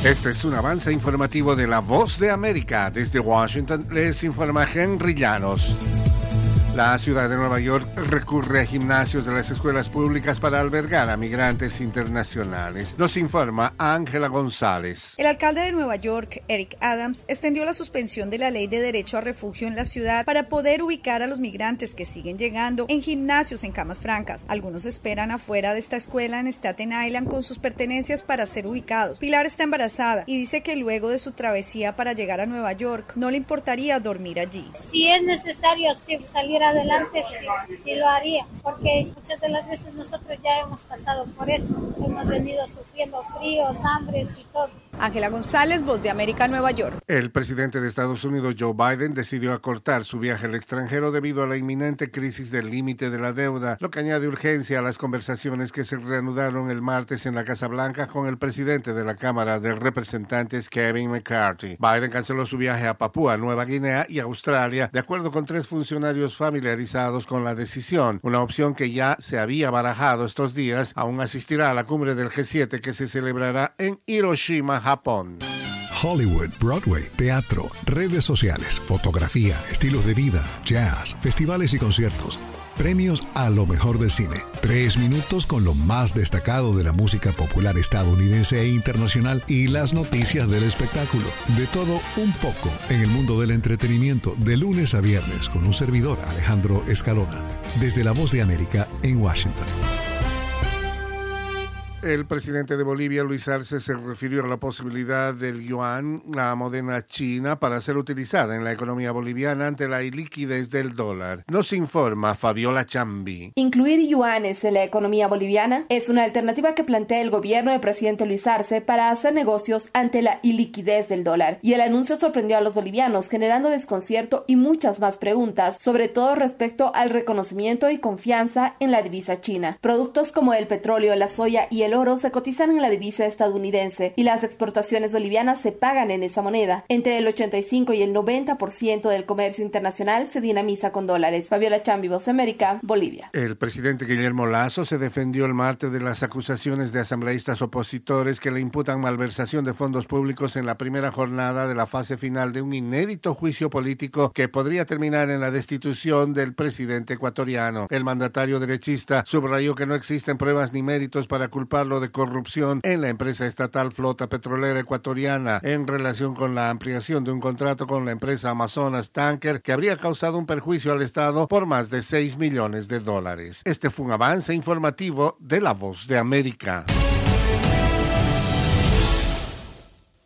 Este es un avance informativo de La Voz de América. Desde Washington les informa Henry Llanos. La ciudad de Nueva York recurre a gimnasios de las escuelas públicas para albergar a migrantes internacionales. Nos informa Ángela González. El alcalde de Nueva York, Eric Adams, extendió la suspensión de la ley de derecho a refugio en la ciudad para poder ubicar a los migrantes que siguen llegando en gimnasios en camas francas. Algunos esperan afuera de esta escuela en Staten Island con sus pertenencias para ser ubicados. Pilar está embarazada y dice que luego de su travesía para llegar a Nueva York no le importaría dormir allí. Si es necesario salir adelante, sí lo haría, porque muchas de las veces nosotros ya hemos pasado por eso, hemos venido sufriendo fríos, hambres y todo. Ángela González, Voz de América, Nueva York. El presidente de Estados Unidos, Joe Biden, decidió acortar su viaje al extranjero debido a la inminente crisis del límite de la deuda, lo que añade urgencia a las conversaciones que se reanudaron el martes en la Casa Blanca con el presidente de la Cámara de Representantes, Kevin McCarthy. Biden canceló su viaje a Papúa Nueva Guinea y Australia, de acuerdo con 3 funcionarios familiarizados con la decisión, una opción que ya se había barajado estos días. Aún asistirá a la cumbre del G7 que se celebrará en Hiroshima, Japón. Hollywood, Broadway, teatro, redes sociales, fotografía, estilos de vida, jazz, festivales y conciertos. Premios a lo mejor del cine. 3 minutos con lo más destacado de la música popular estadounidense e internacional y las noticias del espectáculo. De todo un poco en el mundo del entretenimiento, de lunes a viernes con un servidor, Alejandro Escalona. Desde La Voz de América en Washington. El presidente de Bolivia, Luis Arce, se refirió a la posibilidad del yuan, la moneda china, para ser utilizada en la economía boliviana ante la iliquidez del dólar. Nos informa Fabiola Chambi. Incluir yuanes en la economía boliviana es una alternativa que plantea el gobierno del presidente Luis Arce para hacer negocios ante la iliquidez del dólar. Y el anuncio sorprendió a los bolivianos, generando desconcierto y muchas más preguntas, sobre todo respecto al reconocimiento y confianza en la divisa china. Productos como el petróleo, la soya y el oro se cotizan en la divisa estadounidense y las exportaciones bolivianas se pagan en esa moneda. Entre el 85 y el 90% del comercio internacional se dinamiza con dólares. Fabiola Chambi, Voz de América, Bolivia. El presidente Guillermo Lasso se defendió el martes de las acusaciones de asambleístas opositores que le imputan malversación de fondos públicos en la primera jornada de la fase final de un inédito juicio político que podría terminar en la destitución del presidente ecuatoriano. El mandatario derechista subrayó que no existen pruebas ni méritos para culparlo de corrupción en la empresa estatal Flota Petrolera Ecuatoriana en relación con la ampliación de un contrato con la empresa Amazonas Tanker que habría causado un perjuicio al Estado por más de $6 millones. Este fue un avance informativo de La Voz de América.